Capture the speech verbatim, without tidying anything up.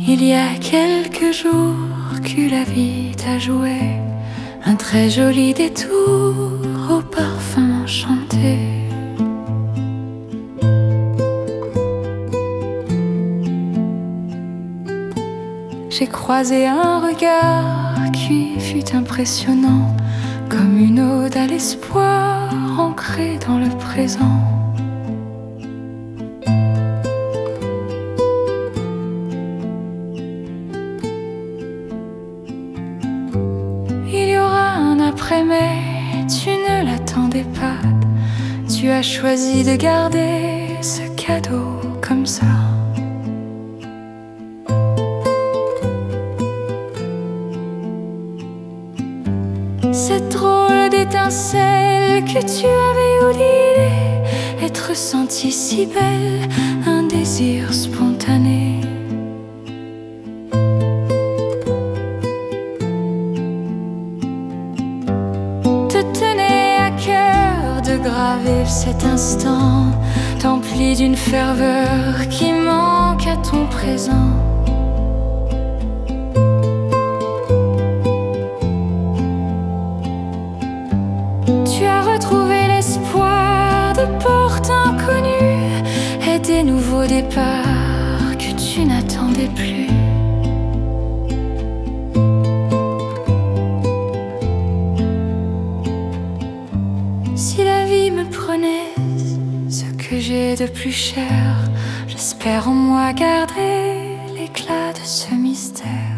Il y a quelques jours que la vie t'a joué un très joli détour au parfum enchanté. J'ai croisé un regard qui fut impressionnant, comme une ode à l'espoir ancrée dans le présent. Il y aura un après, mais tu ne l'attendais pas. Tu as choisi de garder ce cadeau comme ça. Cette drôle d'étincelle que tu avais oublié, être sentie si belle, un désir spontané. Te tenait à cœur de graver cet instant, empli d'une ferveur qui manque à ton présent. Tu as retrouvé l'espoir de portes inconnues et des nouveaux départs que tu n'attendais plus. Si la vie me prenait ce que j'ai de plus cher, j'espère en moi garder l'éclat de ce mystère.